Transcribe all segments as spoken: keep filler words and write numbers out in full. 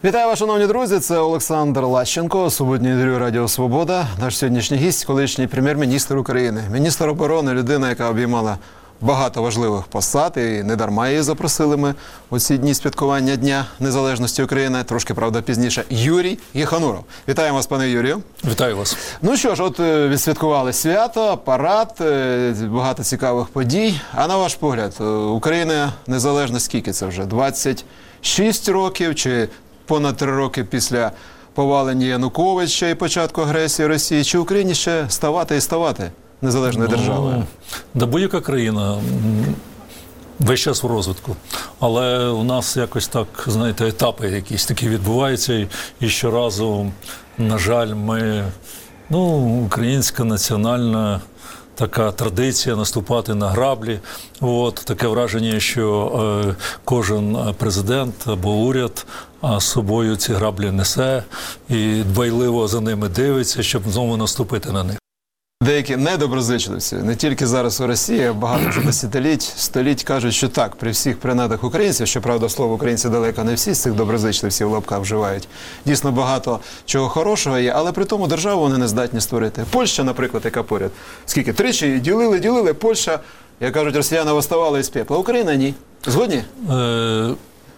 Вітаю вас, шановні друзі, це Олександр Лащенко, суботнє інтерв'ю Радіо Свобода. Наш сьогоднішній гість – колишній прем'єр-міністр України, міністр оборони, людина, яка обіймала багато важливих посад, і не дарма її запросили ми у ці дні святкування Дня Незалежності України, трошки, правда, пізніше, Юрій Єхануров. Вітаємо вас, пане Юрію. Вітаю вас. Ну що ж, от відсвяткували свято, парад, багато цікавих подій. А на ваш погляд, Україна незалежна скільки це вже? двадцять шість років чи понад три роки після повалення Януковича і початку агресії Росії? Чи Україні ще ставати і ставати незалежною ну, державою? Да, будь-яка країна весь час в розвитку. Але у нас якось так, знаєте, етапи якісь такі відбуваються. І, і щоразу, на жаль, ми, ну, українська національна така традиція наступати на граблі. От, таке враження, що е, кожен президент або уряд а з собою ці граблі несе і дбайливо за ними дивиться, щоб знову наступити на них. Деякі недоброзичливці, не тільки зараз у Росії, а багато вже десятиліть, століть кажуть, що так, при всіх принадах українців, щоправда, слово українці далеко не всі з цих доброзичливців в лапках вживають, дійсно багато чого хорошого є, але при тому державу вони не здатні створити. Польща, наприклад, яка поряд, скільки, тричі ділили, ділили, Польща, як кажуть, росіяни восставали із пепла, Україна ні. Згодні? Е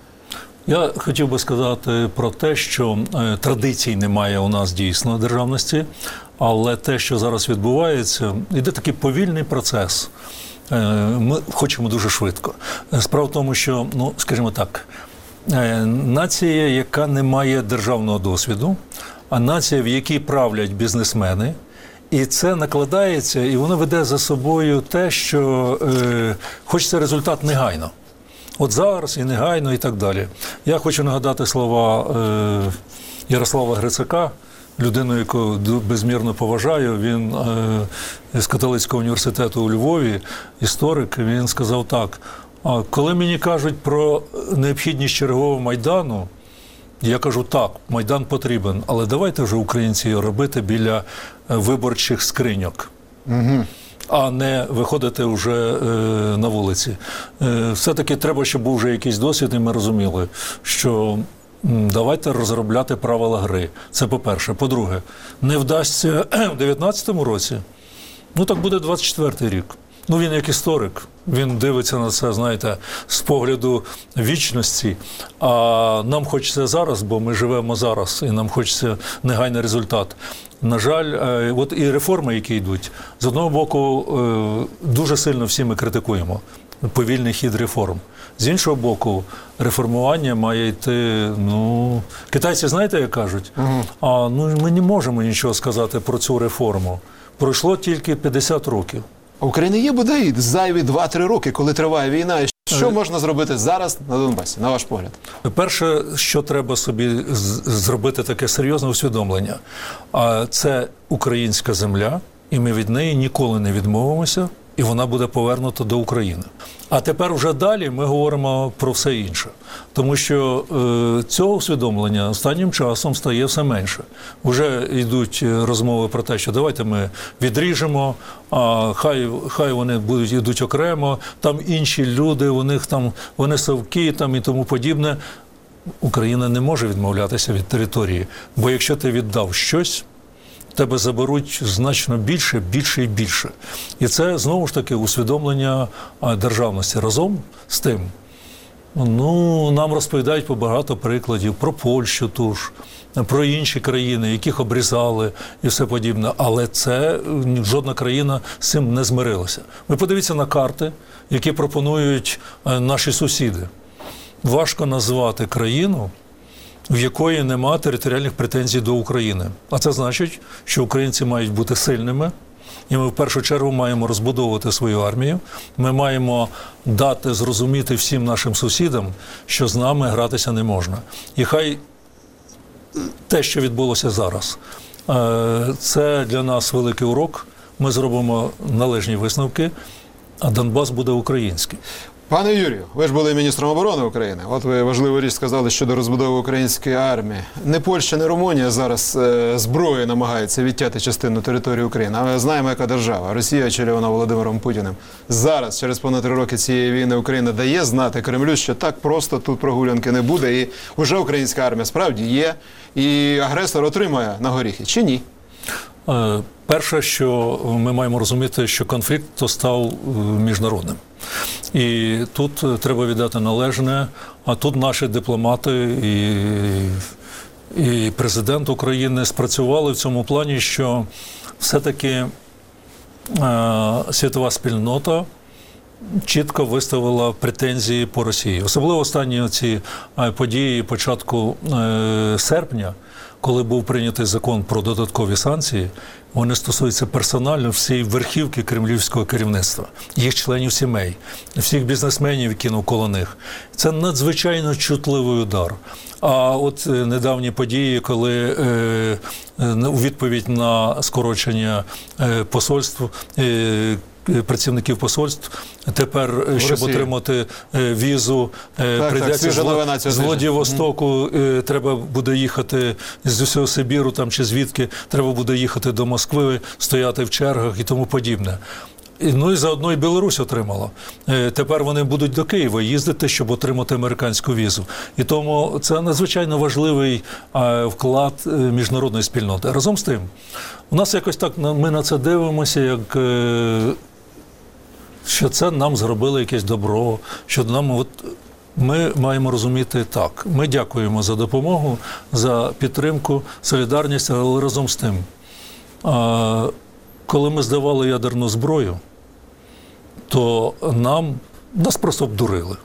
Я хотів би сказати про те, що е, традицій немає у нас дійсно державності, але те, що зараз відбувається, йде такий повільний процес. Е, ми хочемо дуже швидко. Справа в тому, що, ну, скажімо так, е, нація, яка не має державного досвіду, а нація, в якій правлять бізнесмени, і це накладається, і воно веде за собою те, що е, хочеться результат негайно. От зараз і негайно, і так далі. Я хочу нагадати слова е, Ярослава Грицака, людину, яку безмірно поважаю. Він е, з католицького університету у Львові, історик, він сказав так: а коли мені кажуть про необхідність чергового Майдану, я кажу, так, Майдан потрібен, але давайте вже українці його робити біля виборчих скриньок. Угу. А не виходити вже е, на вулиці. Е, все-таки треба, щоб був вже якийсь досвід, і ми розуміли, що м, давайте розробляти правила гри. Це по-перше. По-друге, не вдасться в дев'ятнадцятому році, ну так буде двадцять четвертий рік. Ну він як історик, він дивиться на це, знаєте, з погляду вічності, а нам хочеться зараз, бо ми живемо зараз, і нам хочеться негайний результат. На жаль, от і реформи, які йдуть, з одного боку, дуже сильно всі ми критикуємо повільний хід реформ. З іншого боку, реформування має йти, ну, китайці, знаєте, як кажуть? Угу. А, ну, ми не можемо нічого сказати про цю реформу. Пройшло тільки п'ятдесят років. А в Україні є бодай зайві два-три роки, коли триває війна. І що можна зробити зараз на Донбасі, на ваш погляд? Перше, що треба собі зробити таке серйозне усвідомлення, це українська земля, і ми від неї ніколи не відмовимося, і вона буде повернута до України. А тепер вже далі ми говоримо про все інше. Тому що е, цього усвідомлення останнім часом стає все менше. Вже йдуть розмови про те, що давайте ми відріжемо, а хай, хай вони будуть йдуть окремо, там інші люди, у них там, вони совки там і тому подібне. Україна не може відмовлятися від території, бо якщо ти віддав щось, тебе заберуть значно більше, більше і більше. І це, знову ж таки, усвідомлення державності. Разом з тим, ну, нам розповідають по багато прикладів про Польщу ту ж, про інші країни, яких обрізали і все подібне. Але це жодна країна з цим не змирилася. Ви подивіться на карти, які пропонують наші сусіди. Важко назвати країну, в якої нема територіальних претензій до України. А це значить, що українці мають бути сильними, і ми в першу чергу маємо розбудовувати свою армію. Ми маємо дати зрозуміти всім нашим сусідам, що з нами гратися не можна. І хай те, що відбулося зараз, це для нас великий урок. Ми зробимо належні висновки, а Донбас буде український. Пане Юрію, ви ж були міністром оборони України. От ви важливу річ сказали щодо розбудови української армії. Не Польща, не Румунія зараз е, зброєю намагається відтяти частину території України. Але знаємо, яка держава. Росія, очолювана Володимиром Путіним. Зараз, через понад три роки цієї війни, Україна дає знати Кремлю, що так просто тут прогулянки не буде. І вже українська армія справді є. І агресор отримає на горіхи. Чи ні? Е, Перше, що ми маємо розуміти, що конфлікт то став міжнародним. І тут треба віддати належне, а тут наші дипломати і, і президент України спрацювали в цьому плані, що все-таки е, світова спільнота чітко виставила претензії по Росії. Особливо останні ці події початку е, серпня, коли був прийнятий закон про додаткові санкції, вони стосуються персонально всієї верхівки кремлівського керівництва, їх членів сімей, всіх бізнесменів, які навколо них. Це надзвичайно чутливий удар. А от недавні події, коли е, у відповідь на скорочення е, посольств, е, працівників посольств, тепер, в щоб Росії отримати е, візу, е, так, прийдеться так, з, з Владивостоку, е, треба буде їхати з усього Сибіру там, чи звідки, треба буде їхати до Москви, стояти в чергах і тому подібне. І, ну і заодно і Білорусь отримала. Е, тепер вони будуть до Києва їздити, щоб отримати американську візу. І тому це надзвичайно важливий е, вклад е, міжнародної спільноти. Разом з тим, у нас якось так, ми на це дивимося, як е, що це нам зробили якесь добро, що нам от ми маємо розуміти так. Ми дякуємо за допомогу, за підтримку, солідарність, але разом з тим, а, коли ми здавали ядерну зброю, то нам, нас просто обдурили.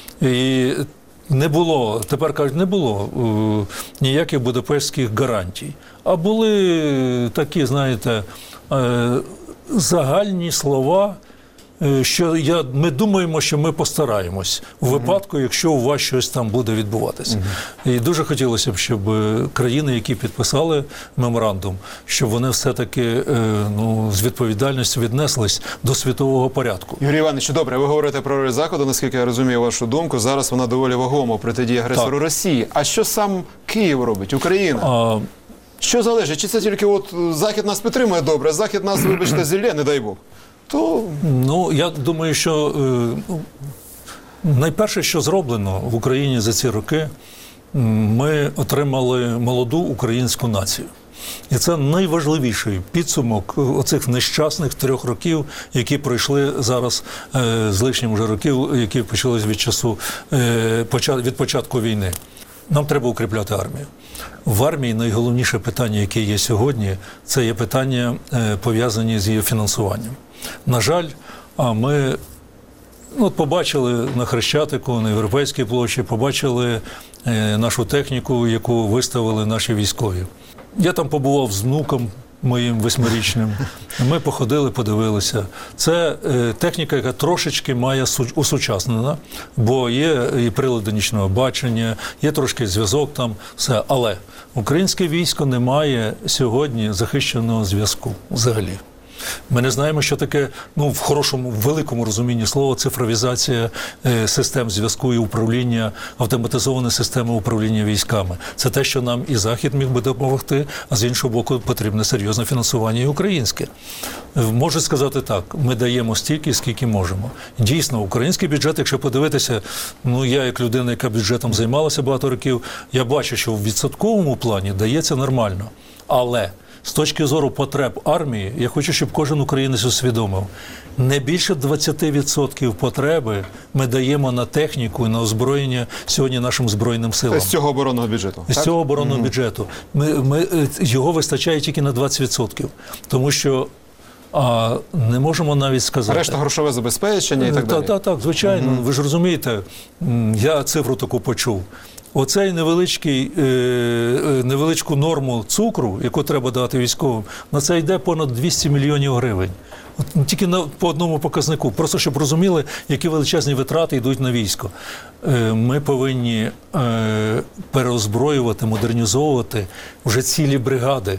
І не було, тепер кажуть, не було е, ніяких будапештських гарантій. А були такі, знаєте, е, загальні слова, що я, ми думаємо, що ми постараємось у випадку, якщо у вас щось там буде відбуватися. Uh-huh. І дуже хотілося б, щоб країни, які підписали меморандум, щоб вони все-таки ну, з відповідальністю віднеслись до світового порядку. Юрій Іванович, добре, ви говорите про роль Заходу, наскільки я розумію вашу думку, зараз вона доволі вагома у протидії агресору так. Росії. А що сам Київ робить, Україна? А... Що залежить? Чи це тільки от Захід нас підтримує добре, Захід нас, вибачте, зілля, не дай Бог? То... Ну, я думаю, що е, найперше, що зроблено в Україні за ці роки, ми отримали молоду українську націю. І це найважливіший підсумок оцих нещасних трьох років, які пройшли зараз е, з лишнім вже років, які почалися від часу, е, від початку війни. Нам треба укріпляти армію. В армії найголовніше питання, яке є сьогодні, це є питання, е, пов'язані з її фінансуванням. На жаль, ми ну, побачили на Хрещатику, на Європейській площі, побачили е, нашу техніку, яку виставили наші військові. Я там побував з внуком моїм восьмирічним. Ми походили, подивилися. Це е, техніка, яка трошечки має усучаснена, бо є і прилади нічного бачення, є трошки зв'язок там, все. Але українське військо не має сьогодні захищеного зв'язку взагалі. Ми не знаємо, що таке, ну, в хорошому, в великому розумінні слова, цифровізація е, систем зв'язку і управління, автоматизована система управління військами. Це те, що нам і Захід міг би допомогти, а з іншого боку потрібне серйозне фінансування і українське. Можу сказати так, ми даємо стільки, скільки можемо. Дійсно, український бюджет, якщо подивитися, ну, я як людина, яка бюджетом займалася багато років, я бачу, що в відсотковому плані дається нормально. Але з точки зору потреб армії, я хочу, щоб кожен українець усвідомив, не більше двадцять відсотків потреби ми даємо на техніку і на озброєння сьогодні нашим Збройним силам. З цього оборонного бюджету? З цього оборонного mm-hmm. бюджету. Ми, ми, його вистачає тільки на двадцять відсотків. Тому що а, не можемо навіть сказати... Решта грошове забезпечення і так далі? Так, так, так, звичайно. Mm-hmm. Ви ж розумієте, я цифру таку почув. Оцей невеличкий, е, невеличку норму цукру, яку треба дати військовим, на це йде понад двісті мільйонів гривень. От, тільки на, по одному показнику. Просто щоб розуміли, які величезні витрати йдуть на військо. Е, ми повинні е, переозброювати, модернізовувати вже цілі бригади.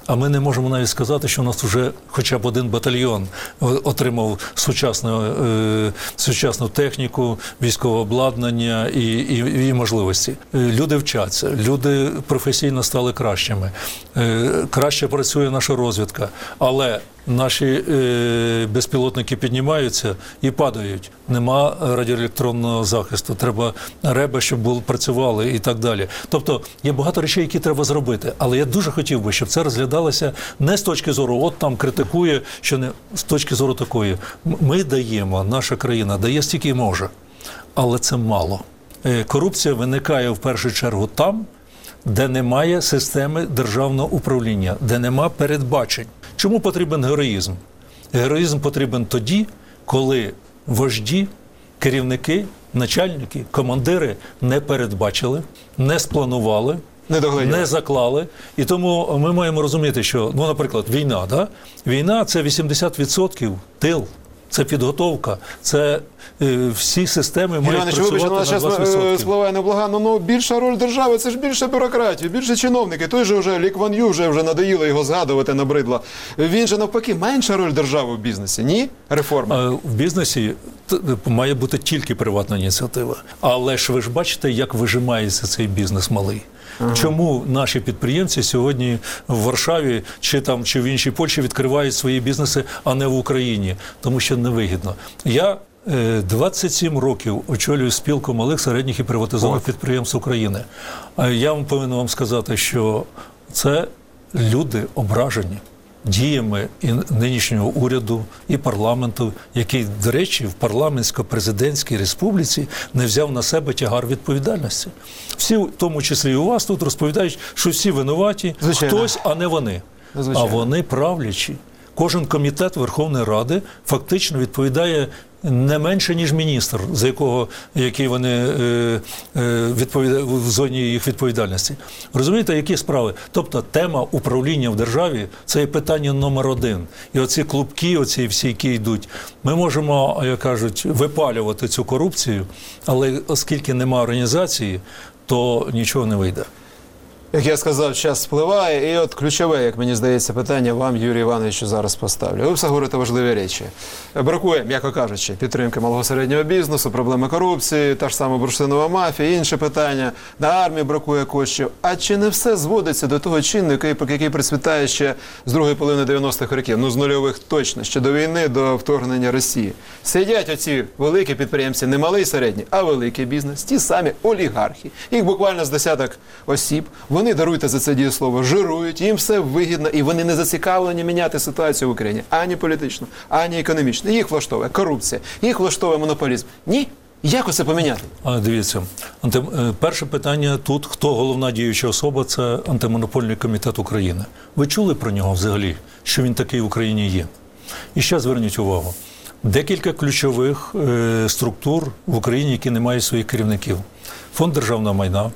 А ми не можемо навіть сказати, що у нас вже хоча б один батальйон отримав сучасну, е, сучасну техніку, військове обладнання і, і, і можливості. Люди вчаться, люди професійно стали кращими, е, краще працює наша розвідка, але наші е, безпілотники піднімаються і падають. Нема радіоелектронного захисту, треба реби, щоб були, працювали і так далі. Тобто є багато речей, які треба зробити, але я дуже хотів би, щоб це розглядалося не з точки зору, от там критикує, що не з точки зору такої. Ми даємо, наша країна дає стільки може, але це мало. Е, корупція виникає в першу чергу там, де немає системи державного управління, де нема передбачень. Чому потрібен героїзм? Героїзм потрібен тоді, коли вожді, керівники, начальники, командири не передбачили, не спланували, Не доглядали. не заклали. І тому ми маємо розуміти, що, ну, наприклад, війна, да? Війна – це вісімдесят відсотків тил. Це підготовка, це е, всі системи мають Іванович, працювати вибачте, у на нас двадцять зараз відсотків. спливає неблаганно, ну більша роль держави, це ж більше бюрократії, більше чиновники. Той же вже Лі Кван Ю, вже, вже надоїло його згадувати, набридло. Він же навпаки, менша роль держави в бізнесі, ні? Реформи. Е, В бізнесі т- має бути тільки приватна ініціатива. Але ж ви ж бачите, як вижимається цей бізнес малий. Ага. Чому наші підприємці сьогодні в Варшаві чи там чи в іншій Польщі відкривають свої бізнеси, а не в Україні? Тому що невигідно. Я е, двадцять сім років очолюю спілку малих, середніх і приватизованих От. підприємств України. А я вам повинен вам сказати, що це люди ображені діями і нинішнього уряду, і парламенту, який, до речі, в парламентсько-президентській республіці не взяв на себе тягар відповідальності. Всі, в тому числі і у вас тут, розповідають, що всі винуваті, Звичайно. хтось, а не вони. Звичайно. А вони правлячі. Кожен комітет Верховної Ради фактично відповідає не менше, ніж міністр, за якого, який вони е, е, відповідають в зоні їх відповідальності. Розумієте, які справи? Тобто тема управління в державі – це є питання номер один. І оці клубки, оці всі, які йдуть, ми можемо, як кажуть, випалювати цю корупцію, але оскільки немає організації, то нічого не вийде. Як я сказав, час спливає, і от ключове, як мені здається, питання вам, Юрій Івановичу, зараз поставлю. Ви все говорите важливі речі. Бракує, м'яко кажучи, підтримки малого середнього бізнесу, проблеми корупції, та ж сама бурштинова мафія, інші питання. На армії бракує коштів. А чи не все зводиться до того чинника, який процвітає ще з другої половини дев'яностих років? Ну, з нульових точно, ще до війни, до вторгнення Росії. Сидять оці великі підприємці, не малий середній, а великий бізнес, ті самі олігархи. Їх буквально з десяток осіб. Вони, даруйте за це дієслово, жирують, їм все вигідно, і вони не зацікавлені міняти ситуацію в Україні. Ані політично, ані економічно. Їх влаштовує корупція, їх влаштовує монополізм. Ні? Як оце поміняти? А, дивіться, анти... перше питання тут, хто головна діюча особа, це Антимонопольний комітет України. Ви чули про нього взагалі, що він такий в Україні є? І ще зверніть увагу. Декілька ключових е, структур в Україні, які не мають своїх керівників. Фонд державного майна,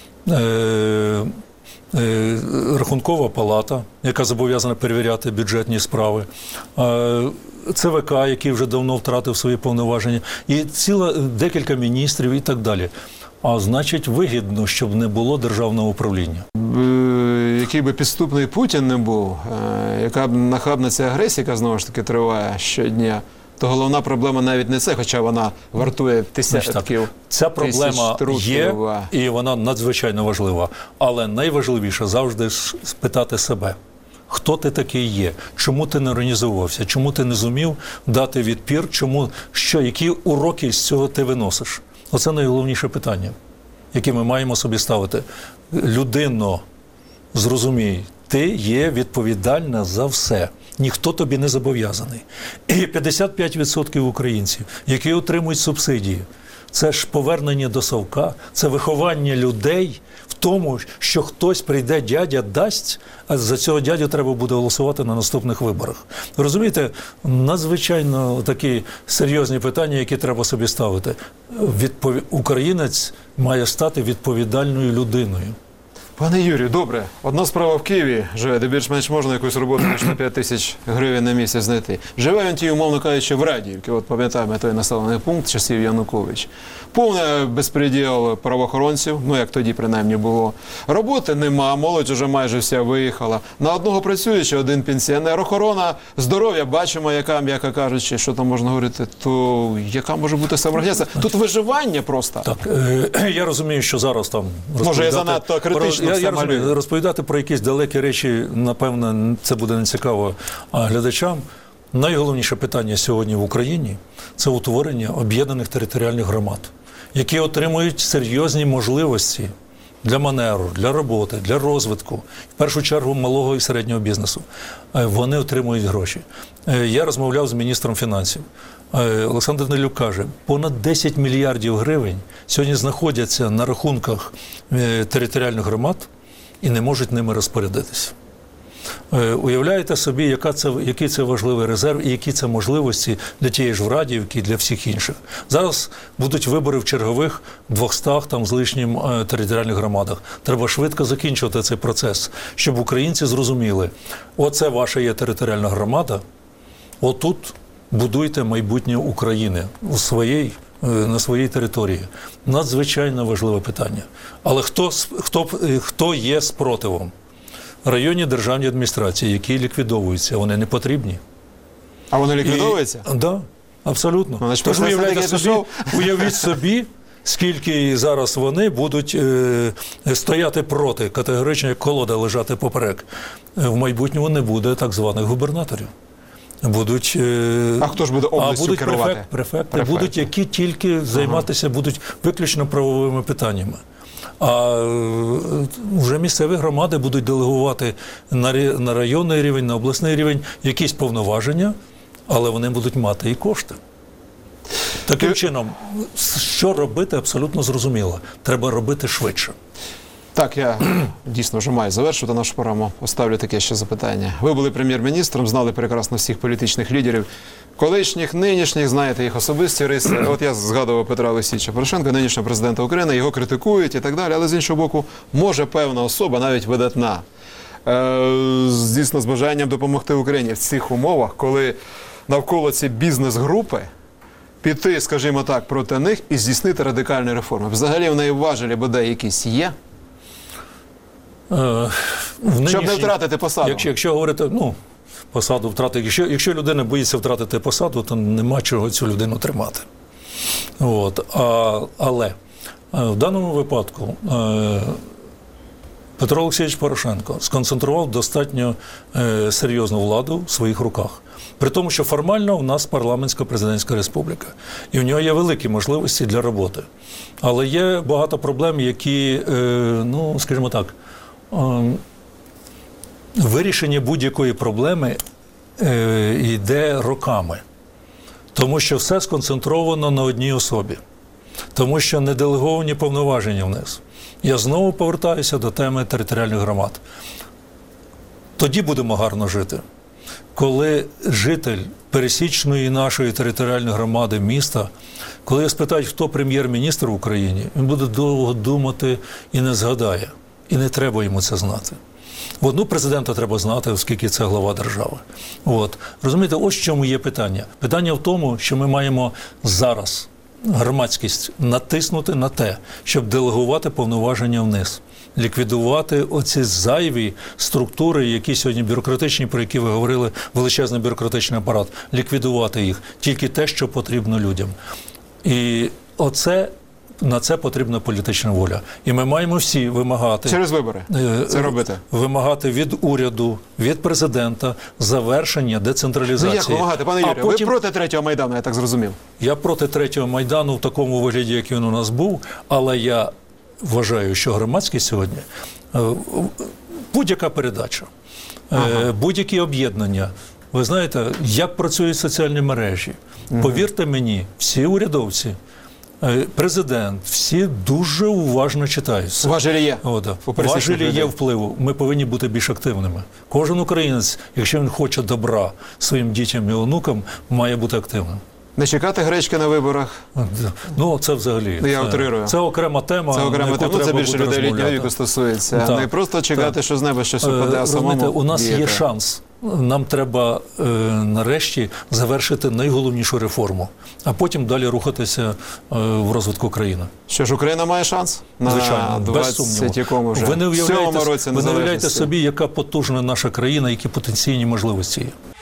е, е, Рахункова палата, яка зобов'язана перевіряти бюджетні справи, е, ЦВК, який вже давно втратив свої повноваження, і ціла декілька міністрів і так далі. А значить, вигідно, щоб не було державного управління. Е, Який би підступний Путін не був, е, яка б нахабна ця агресія, яка знову ж таки триває щодня, то головна проблема навіть не це, хоча вона вартує тисячів. Ця проблема є, а... і вона надзвичайно важлива. Але найважливіше завжди спитати себе, хто ти такий є, чому ти не організовувався, чому ти не зумів дати відпір, чому, що, які уроки з цього ти виносиш. Оце найголовніше питання, яке ми маємо собі ставити. Людино, зрозумій, ти є відповідальна за все. Ніхто тобі не зобов'язаний. І п'ятдесят п'ять відсотків українців, які отримують субсидії, це ж повернення до совка, це виховання людей в тому, що хтось прийде, дядя дасть, а за цього дядю треба буде голосувати на наступних виборах. Розумієте, надзвичайно такі серйозні питання, які треба собі ставити. Відпов... Українець має стати відповідальною людиною. Пане Юрію, добре. Одна справа в Києві живе, де більш-менш можна якусь роботу ніж на п'ять тисяч гривень на місяць знайти. Живе він ті, умовно кажучи, в Радіївці. От пам'ятаємо той населений пункт часів Янукович. Повне безпреділ правоохоронців, ну як тоді принаймні було. Роботи нема, молодь уже майже вся виїхала. На одного працюючи, один пенсіонер. Охорона здоров'я, бачимо, яка, м'яко кажучи, що там можна говорити, то яка може бути самоорганізація? Тут виживання просто. Так, е, я розумію, що зараз там Може, я занадто критично про, все я, я розумію, малюю. розповідати про якісь далекі речі, напевно, це буде нецікаво глядачам. Найголовніше питання сьогодні в Україні – це утворення об'єднаних територіальних громад, які отримують серйозні можливості для маневру, для роботи, для розвитку, в першу чергу малого і середнього бізнесу. Вони отримують гроші. Я розмовляв з міністром фінансів. Олександр Данилюк каже, понад десять мільярдів гривень сьогодні знаходяться на рахунках територіальних громад і не можуть ними розпорядитися. Уявляєте собі, яка це, який це важливий резерв і які це можливості для тієї ж Радіївки і для всіх інших. Зараз будуть вибори в чергових двохстах там з лишнім територіальних громадах. Треба швидко закінчувати цей процес, щоб українці зрозуміли, оце ваша є територіальна громада, отут будуйте майбутнє України у своїй, на своїй території. Надзвичайно важливе питання. Але хто, хто, хто є спротивом? Районні державні адміністрації, які ліквідовуються, вони не потрібні. А вони ліквідовуються? Так, да, абсолютно. Ну, Тож уявляйте собі, уявіть собі, скільки зараз вони будуть е, стояти проти, категорично, як колода лежати поперек. В майбутньому не буде так званих губернаторів. Будуть, е, а хто ж буде областю а будуть керувати? Префект, префекти, Префекти. будуть, які тільки займатися ага. будуть виключно правовими питаннями. А вже місцеві громади будуть делегувати на районний рівень, на обласний рівень якісь повноваження, але вони будуть мати і кошти. Таким Ти... чином, що робити, абсолютно зрозуміло. Треба робити швидше. Так, я дійсно вже маю завершувати нашу програму. Поставлю таке ще запитання. Ви були прем'єр-міністром, знали прекрасно всіх політичних лідерів, колишніх, нинішніх, знаєте їх особисті риси. От я згадував Петра Олексійовича Порошенка, нинішнього президента України, його критикують і так далі, але з іншого боку, може певна особа, навіть видатна, е- дійсно з бажанням допомогти Україні в цих умовах, коли навколо ці бізнес-групи, піти, скажімо так, проти них і здійснити радикальні реформи. Взагалі в неї важелі бодай якісь є? Е, в Щоб нинішній... не втратити посаду. Якщо, якщо говорити, ну, посаду втратити, якщо, якщо людина боїться втратити посаду, то нема чого цю людину тримати. От. А, але в даному випадку е, Петро Олексійович Порошенко сконцентрував достатньо е, серйозну владу в своїх руках. При тому, що формально у нас парламентсько-президентська республіка. І в нього є великі можливості для роботи. Але є багато проблем, які, е, ну, скажімо так, е, вирішення будь-якої проблеми е, йде роками. Тому що все сконцентровано на одній особі. Тому що не делеговані повноваження вниз. Я знову повертаюся до теми територіальних громад. Тоді будемо гарно жити. Коли житель пересічної нашої територіальної громади міста, коли я спитаю, хто прем'єр-міністр в Україні, він буде довго думати і не згадає. І не треба йому це знати. От, ну, президента треба знати, оскільки це глава держави. От. Розумієте, ось в чому є питання. Питання в тому, що ми маємо зараз громадськість натиснути на те, щоб делегувати повноваження вниз. Ліквідувати оці зайві структури, які сьогодні бюрократичні, про які ви говорили, величезний бюрократичний апарат, ліквідувати їх. Тільки те, що потрібно людям. І оце, на це потрібна політична воля. І ми маємо всі вимагати... Через вибори це робити. Вимагати від уряду, від президента завершення децентралізації. Ну як вимагати, пане Юрію? Потім... Ви проти третього Майдану, я так зрозумів. Я проти третього Майдану в такому вигляді, як він у нас був, але я вважаю, що громадськість сьогодні, будь-яка передача, ага. будь-які об'єднання, ви знаєте, як працюють соціальні мережі. Угу. Повірте мені, всі урядовці, президент, всі дуже уважно читають. Важелі є. Важелі є впливу. Ми повинні бути більш активними. Кожен українець, якщо він хоче добра своїм дітям і онукам, має бути активним. Не чекати гречки на виборах. Ну, це взагалі. Ну, я це, утрирую. це окрема тема. Це окрема на яку тема. Ну, це треба більше буде людей літнього розмовляти. віку стосується. Так, Не просто чекати, так. що з неба щось Е, упаде, а самому Розумієте, у нас діяти. є шанс. Нам треба е, нарешті завершити найголовнішу реформу, а потім далі рухатися е, в розвитку країни. Що ж, Україна має шанс на Звичайно, без двадцять сумніву. якому вже Ви не сьомому уявляєте, році ви не уявляєте незалежності. собі, яка потужна наша країна, які потенційні можливості є.